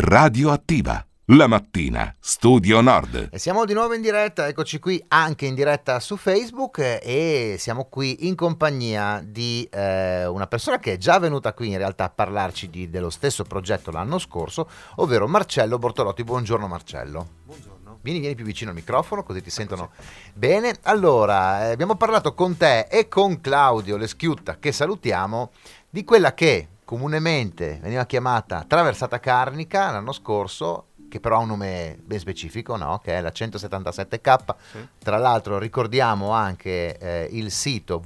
Radioattiva. La mattina, Studio Nord. E siamo di nuovo in diretta, eccoci qui anche in diretta su Facebook e siamo qui in compagnia di una persona che è già venuta qui in realtà a parlarci dello stesso progetto l'anno scorso, ovvero Marcello Bortolotti. Buongiorno Marcello. Buongiorno. Vieni più vicino al microfono così ti sentono bene. Allora, abbiamo parlato con te e con Claudio Leschiutta, che salutiamo, di quella che comunemente veniva chiamata traversata carnica l'anno scorso, che però ha un nome ben specifico, no? Che è la 177K. Sì. Tra l'altro ricordiamo anche il sito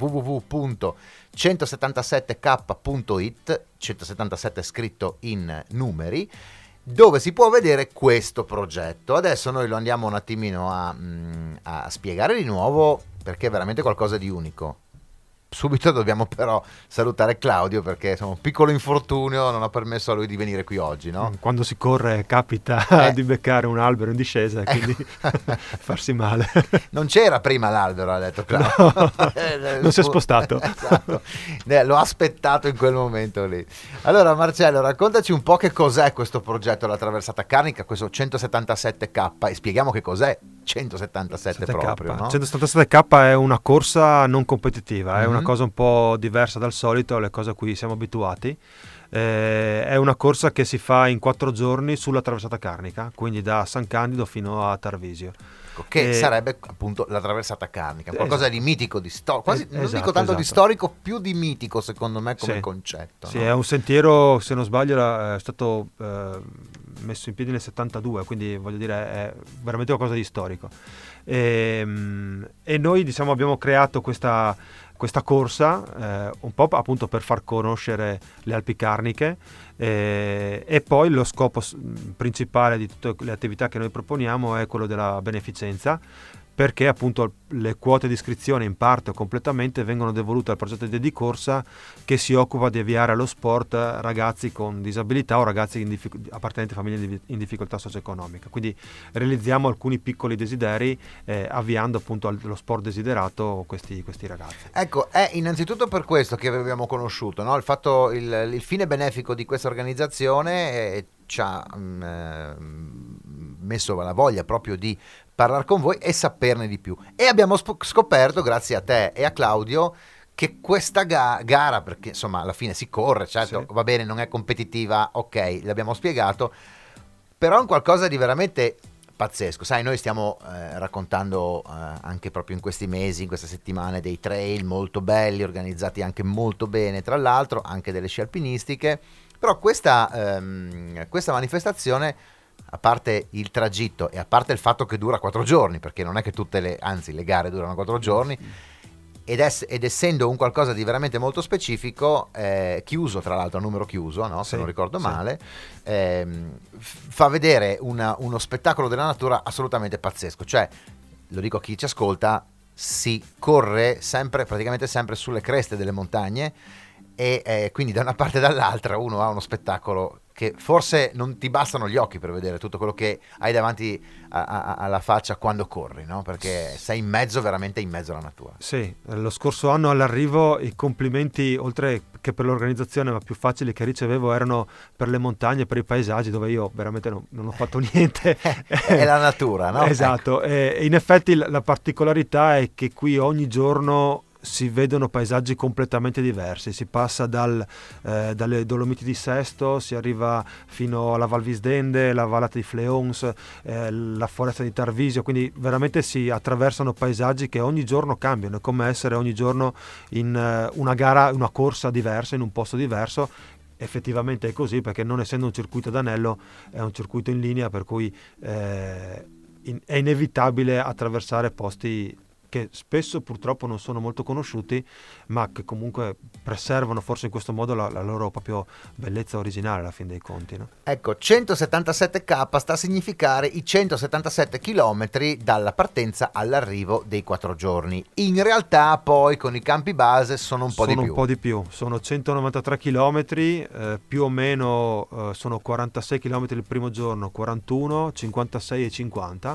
www.177k.it, 177 scritto in numeri, dove si può vedere questo progetto. Adesso noi lo andiamo un attimino a spiegare di nuovo, perché è veramente qualcosa di unico. Subito dobbiamo però salutare Claudio, perché insomma, un piccolo infortunio non ha permesso a lui di venire qui oggi, no? Quando si corre capita di beccare un albero in discesa e quindi farsi male. Non c'era prima l'albero, ha detto Claudio. No, non si è spostato. Esatto. L'ho aspettato in quel momento lì. Allora raccontaci un po' che cos'è questo progetto, la traversata carnica, questo 177K, e spieghiamo che cos'è 177 proprio, no? 177K è una corsa non competitiva, è una cosa un po' diversa dal solito, le cose a cui siamo abituati. È una corsa che si fa in 4 giorni sulla traversata carnica, quindi da San Candido fino a Tarvisio. Che sarebbe appunto la traversata carnica, qualcosa di mitico, di storico, quasi non dico tanto di esatto. storico, più di mitico secondo me come concetto. Sì, no? È un sentiero, se non sbaglio, è stato messo in piedi nel 72, quindi voglio dire è veramente qualcosa di storico. E noi diciamo abbiamo creato questa corsa un po' appunto per far conoscere le Alpi Carniche, e poi lo scopo principale di tutte le attività che noi proponiamo è quello della beneficenza, perché appunto le quote di iscrizione in parte o completamente vengono devolute al progetto di Corsa, che si occupa di avviare allo sport ragazzi con disabilità o ragazzi appartenenti a famiglie in difficoltà socio-economica. Quindi realizziamo alcuni piccoli desideri avviando appunto allo sport desiderato questi ragazzi. Ecco, è innanzitutto per questo che abbiamo conosciuto, no? Il fine benefico di questa organizzazione ci ha messo la voglia proprio di parlare con voi e saperne di più, e abbiamo scoperto grazie a te e a Claudio che questa gara, perché insomma alla fine si corre, certo, va bene, non è competitiva, ok, l'abbiamo spiegato, però è un qualcosa di veramente pazzesco. Sai, noi stiamo raccontando anche proprio in questi mesi, in queste settimane, dei trail molto belli, organizzati anche molto bene, tra l'altro anche delle sci alpinistiche, però questa manifestazione, a parte il tragitto e a parte il fatto che dura 4 giorni, perché non è che le gare durano 4 giorni, ed essendo un qualcosa di veramente molto specifico, chiuso tra l'altro, a numero chiuso, no? Se non ricordo male, fa vedere uno spettacolo della natura assolutamente pazzesco. Cioè, lo dico a chi ci ascolta, si corre praticamente sempre sulle creste delle montagne, e quindi da una parte e dall'altra uno ha uno spettacolo che forse non ti bastano gli occhi per vedere tutto quello che hai davanti alla faccia quando corri, no? Perché sei veramente in mezzo alla natura. Sì, lo scorso anno all'arrivo i complimenti, oltre che per l'organizzazione, ma più facili, che ricevevo erano per le montagne, per i paesaggi, dove io veramente non ho fatto niente. È la natura, no? Esatto, ecco. E in effetti la particolarità è che qui ogni giorno si vedono paesaggi completamente diversi, si passa dalle Dolomiti di Sesto, si arriva fino alla Val Visdende, la vallata di Fleons, la foresta di Tarvisio, quindi veramente si attraversano paesaggi che ogni giorno cambiano, è come essere ogni giorno in una gara, una corsa diversa, in un posto diverso. Effettivamente è così, perché non essendo un circuito d'anello è un circuito in linea, per cui è inevitabile attraversare posti che spesso purtroppo non sono molto conosciuti, ma che comunque preservano forse in questo modo la loro proprio bellezza originale alla fin dei conti, no? Ecco, 177K sta a significare i 177 chilometri dalla partenza all'arrivo dei 4 giorni. In realtà poi con i campi base sono un po' di più. Sono 193 chilometri, più o meno sono 46 chilometri il primo giorno, 41, 56 e 50.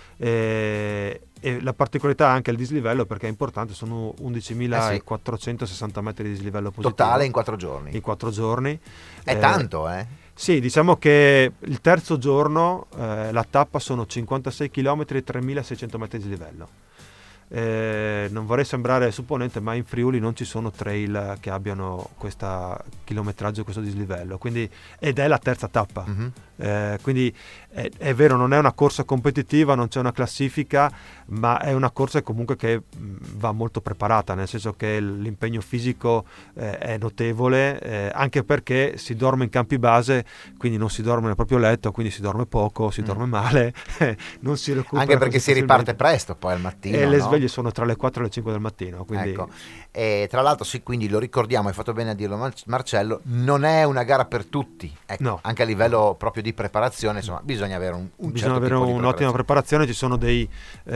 E la particolarità è anche il dislivello, perché è importante, sono 11.460 metri di dislivello positivo totale in 4 giorni. In 4 giorni è tanto, Sì, diciamo che il terzo giorno la tappa sono 56 km e 3600 metri di livello. Non vorrei sembrare supponente, ma in Friuli non ci sono trail che abbiano questo chilometraggio, questo dislivello, ed è la terza tappa. Quindi è vero, non è una corsa competitiva, non c'è una classifica, ma è una corsa comunque che va molto preparata, nel senso che l'impegno fisico è notevole, anche perché si dorme in campi base, quindi non si dorme nel proprio letto, quindi si dorme poco, si dorme male, non si recupera. Anche perché si riparte presto poi al mattino. E le sveglie sono tra le 4 e le 5 del mattino. Quindi... Ecco. E tra l'altro sì, quindi lo ricordiamo, hai fatto bene a dirlo Marcello, non è una gara per tutti, ecco, no. Anche a livello proprio di preparazione, insomma, bisogna avere bisogna avere un'ottima preparazione. Ci sono dei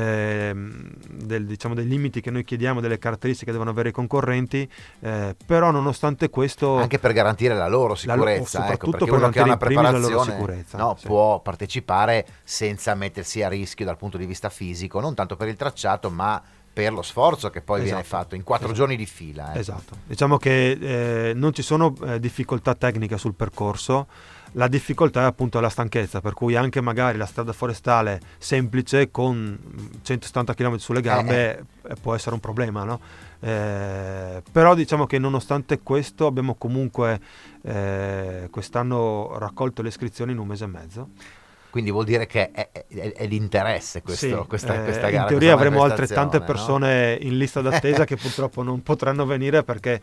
limiti che noi chiediamo, delle caratteristiche che devono avere i concorrenti, però nonostante questo, anche per garantire la loro sicurezza, soprattutto perché per uno che ha una la loro preparazione sicurezza, sì. può partecipare senza mettersi a rischio dal punto di vista fisico, non tanto per il tracciato ma per lo sforzo che poi viene fatto in 4 giorni di fila. Esatto, diciamo che non ci sono difficoltà tecniche sul percorso. La difficoltà è appunto la stanchezza, per cui anche magari la strada forestale semplice con 170 km sulle gambe può essere un problema, no? Però diciamo che nonostante questo abbiamo comunque quest'anno raccolto le iscrizioni in un mese e mezzo. Quindi vuol dire che è l'interesse questa gara. In teoria avremo altrettante persone in lista d'attesa che purtroppo non potranno venire, perché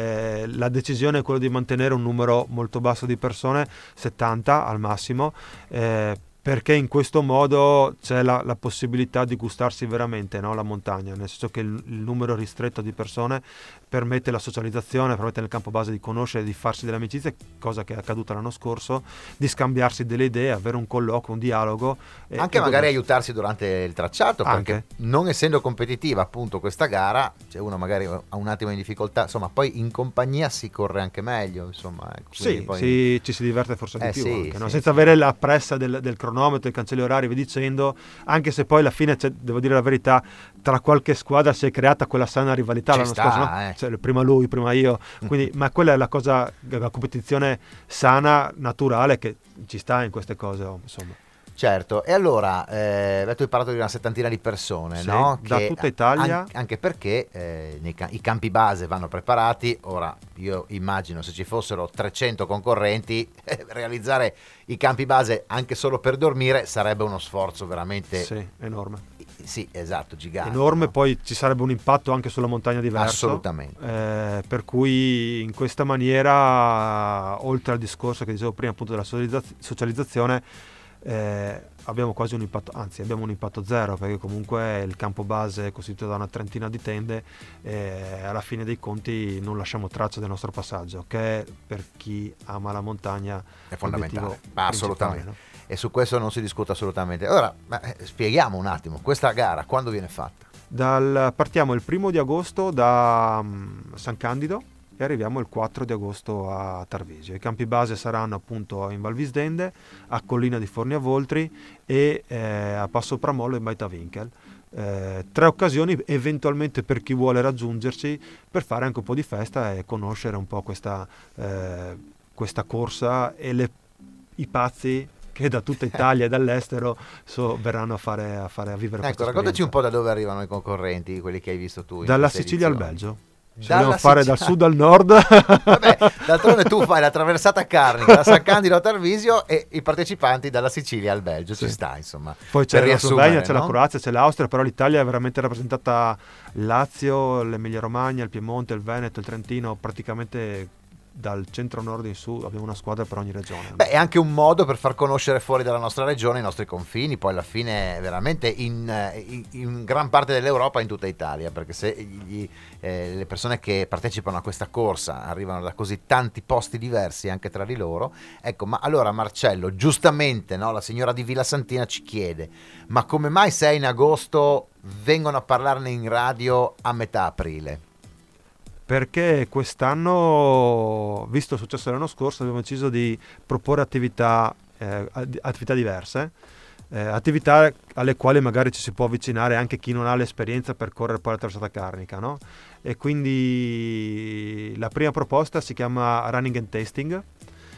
la decisione è quella di mantenere un numero molto basso di persone, 70 al massimo, perché in questo modo c'è la possibilità di gustarsi veramente, no, la montagna, nel senso che il numero ristretto di persone permette la socializzazione, permette nel campo base di conoscere, di farsi delle amicizie, cosa che è accaduta l'anno scorso, di scambiarsi delle idee, avere un colloquio, un dialogo. Anche magari aiutarsi durante il tracciato, perché non essendo competitiva appunto questa gara, cioè uno magari ha un attimo di difficoltà, insomma poi in compagnia si corre anche meglio, insomma. Sì, poi... ci si diverte forse di più, sì, anche, no? Sì, senza avere la pressa del cronometro, il cancelli orari, vi dicendo, anche se poi alla fine, devo dire la verità, tra qualche squadra si è creata quella sana rivalità l'anno scorso, no? Cioè, prima lui, prima io, quindi, ma quella è la cosa, la competizione sana, naturale, che ci sta in queste cose, insomma. Certo, e allora tu hai parlato di una settantina di persone, sì, no? Da tutta Italia. Anche perché i campi base vanno preparati. Ora io immagino, se ci fossero 300 concorrenti, realizzare i campi base anche solo per dormire sarebbe uno sforzo veramente enorme. Sì, esatto, gigante. Enorme, no? Poi ci sarebbe un impatto anche sulla montagna diverso. Assolutamente. Per cui in questa maniera, oltre al discorso che dicevo prima appunto della socializzazione, abbiamo quasi un impatto, anzi abbiamo un impatto zero, perché comunque il campo base è costituito da una trentina di tende e alla fine dei conti non lasciamo traccia del nostro passaggio, che per chi ama la montagna è fondamentale, assolutamente, no? E su questo non si discute assolutamente. Ora spieghiamo un attimo questa gara, quando viene fatta? Partiamo il 1° di agosto da San Candido e arriviamo il 4 di agosto a Tarvisio. I campi base saranno appunto in Val Visdende, a Collina di Forni a Voltri e a Passo Pramollo in Baita Winkel. 3 occasioni eventualmente per chi vuole raggiungerci, per fare anche un po' di festa e conoscere un po' questa corsa e i pazzi che da tutta Italia e dall'estero verranno a vivere questa raccontaci un po' da dove arrivano i concorrenti, quelli che hai visto tu. Dalla Sicilia al Belgio. Dobbiamo fare dal sud al nord. Vabbè, d'altronde tu fai la traversata carnica da San Candido a Tarvisio e i partecipanti dalla Sicilia al Belgio, ci sta insomma. Poi c'è la Slovenia, c'è la Croazia, c'è l'Austria, però l'Italia è veramente rappresentata: Lazio, l'Emilia Romagna, il Piemonte, il Veneto, il Trentino, praticamente dal centro-nord in su abbiamo una squadra per ogni regione. È anche un modo per far conoscere fuori dalla nostra regione i nostri confini, poi alla fine veramente in gran parte dell'Europa, in tutta Italia, perché se le persone che partecipano a questa corsa arrivano da così tanti posti diversi anche tra di loro, ecco. Ma allora Marcello, giustamente, no, la signora di Villa Santina ci chiede: ma come mai se è in agosto vengono a parlarne in radio a metà aprile? Perché quest'anno, visto il successo dell'anno scorso, abbiamo deciso di proporre attività diverse, attività alle quali magari ci si può avvicinare anche chi non ha l'esperienza per correre poi la traversata carnica, no? E quindi la prima proposta si chiama Running and Tasting,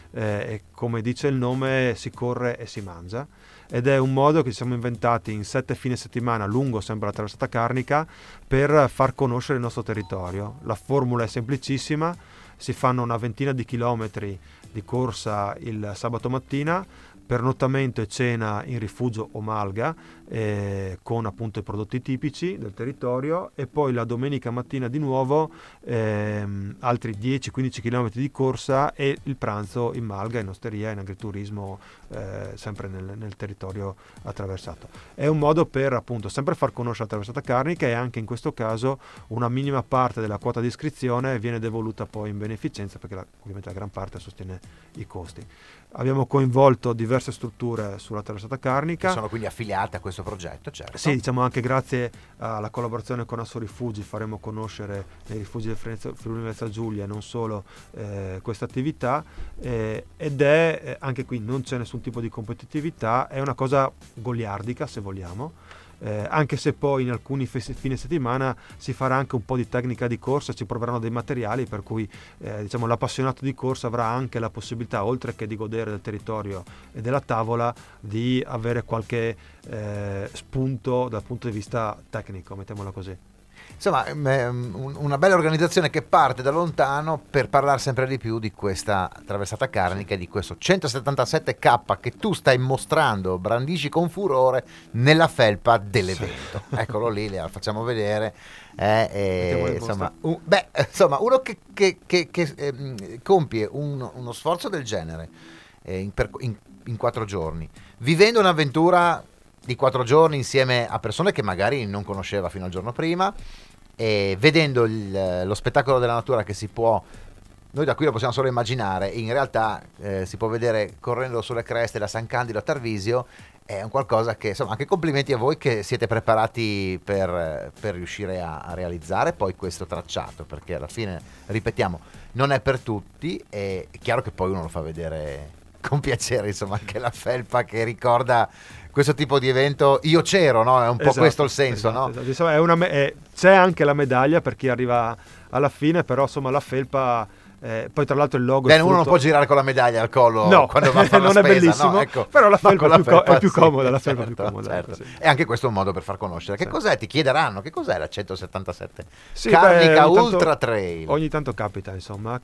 e come dice il nome si corre e si mangia, ed è un modo che ci siamo inventati in 7 fine settimana lungo sempre la traversata carnica per far conoscere il nostro territorio. La formula è semplicissima: si fanno una ventina di chilometri di corsa il sabato mattina, pernottamento e cena in rifugio o malga, con appunto i prodotti tipici del territorio, e poi la domenica mattina di nuovo altri 10-15 km di corsa e il pranzo in malga, in osteria, in agriturismo, sempre nel territorio attraversato. È un modo per appunto sempre far conoscere la traversata carnica, e anche in questo caso una minima parte della quota di iscrizione viene devoluta poi in beneficenza, perché ovviamente la gran parte sostiene i costi. Abbiamo coinvolto diverse strutture sulla traversata carnica. Che sono quindi affiliate a questo progetto, certo. Sì, diciamo anche grazie alla collaborazione con Asso Rifugi faremo conoscere nei rifugi del Friuli Venezia Giulia e non solo questa attività, ed è anche qui non c'è nessun tipo di competitività, è una cosa goliardica se vogliamo. Anche se poi in alcuni fine settimana si farà anche un po' di tecnica di corsa, ci proveranno dei materiali per cui diciamo l'appassionato di corsa avrà anche la possibilità, oltre che di godere del territorio e della tavola, di avere qualche spunto dal punto di vista tecnico, mettiamola così. Insomma, una bella organizzazione che parte da lontano per parlare sempre di più di questa traversata carnica e di questo 177K che tu stai mostrando, brandisci con furore nella felpa dell'evento. Sì. Eccolo lì, la facciamo vedere. Insomma, uno che compie uno sforzo del genere in 4 giorni, vivendo un'avventura di 4 giorni insieme a persone che magari non conosceva fino al giorno prima, e vedendo lo spettacolo della natura che si può, noi da qui lo possiamo solo immaginare, in realtà si può vedere correndo sulle creste da San Candido a Tarvisio. È un qualcosa che, insomma, anche complimenti a voi che siete preparati per riuscire a realizzare poi questo tracciato, perché alla fine, ripetiamo, non è per tutti, è chiaro che poi uno lo fa vedere con piacere, insomma, anche la felpa che ricorda questo tipo di evento. Io c'ero, no? È un po' questo il senso, no? Esatto. Insomma, c'è anche la medaglia per chi arriva alla fine, però insomma la felpa, poi tra l'altro il logo uno non può girare con la medaglia al collo, no, quando va a fare non la spesa, è bellissimo, no? Ecco. però la felpa è più comoda, sì, la felpa certo, è più comoda, certo. Sì. E anche questo è un modo per far conoscere. Che cos'è? Ti chiederanno, che cos'è la 177 sì, Carnica Ultra Trail? Ogni tanto capita, insomma,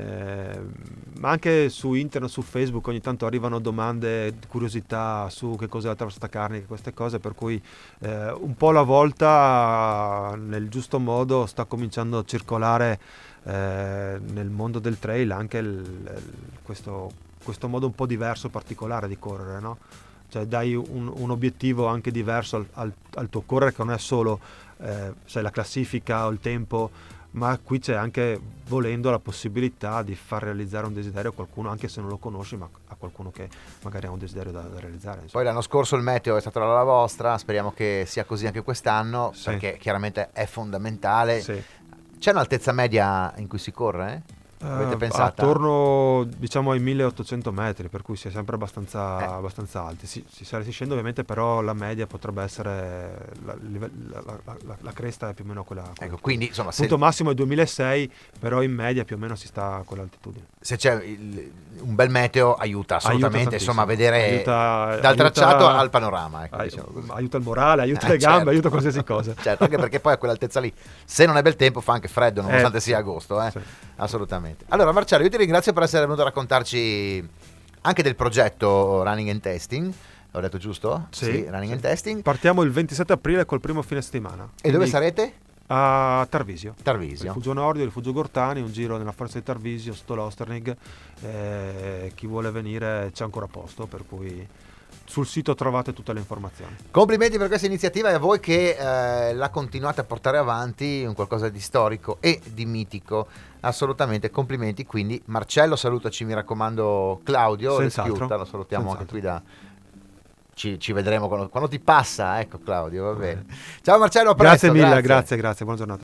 ma anche su internet, su Facebook ogni tanto arrivano domande, curiosità su che cos'è la traversata carnica, queste cose, per cui un po' alla volta, nel giusto modo, sta cominciando a circolare nel mondo del trail anche questo modo un po' diverso, particolare di correre, no? Cioè dai un obiettivo anche diverso al tuo correre, che non è solo sai, la classifica o il tempo, ma qui c'è anche, volendo, la possibilità di far realizzare un desiderio a qualcuno, anche se non lo conosci, ma a qualcuno che magari ha un desiderio da realizzare, insomma. Poi l'anno scorso il meteo è stato la vostra, speriamo che sia così anche quest'anno, sì, perché chiaramente è fondamentale. Sì. C'è un'altezza media in cui si corre? Avete pensato? Attorno, diciamo, ai 1800 metri, per cui si è sempre abbastanza alti. Si scende ovviamente, però la media potrebbe essere la cresta è più o meno quella. Ecco, quindi insomma, il punto massimo è 2006, però in media più o meno si sta a quell'altitudine. Se c'è un bel meteo aiuta assolutamente, insomma, a vedere dal tracciato al panorama, ecco, diciamo così. Aiuta il morale, aiuta le gambe, certo, aiuta qualsiasi cosa. Certo, anche perché poi a quell'altezza lì, se non è bel tempo, fa anche freddo, nonostante sia agosto, sì. Assolutamente. Allora Marcello, io ti ringrazio per essere venuto a raccontarci anche del progetto Running and Testing. Ho detto giusto? Sì, Running and Testing. Partiamo il 27 aprile col primo fine settimana. E dove sarete? A Tarvisio. Tarvisio. Rifugio Nordio, Rifugio Gortani, un giro nella forza di Tarvisio, sotto l'Osternig. Chi vuole venire c'è ancora posto, per cui sul sito trovate tutte le informazioni. Complimenti per questa iniziativa, e a voi che la continuate a portare avanti, un qualcosa di storico e di mitico. Assolutamente, complimenti. Quindi Marcello, salutaci, mi raccomando, Claudio Reschiutta, lo salutiamo anche qui ci vedremo quando ti passa, ecco, Claudio, va bene. Ciao Marcello, a presto. Grazie mille, grazie, buona giornata.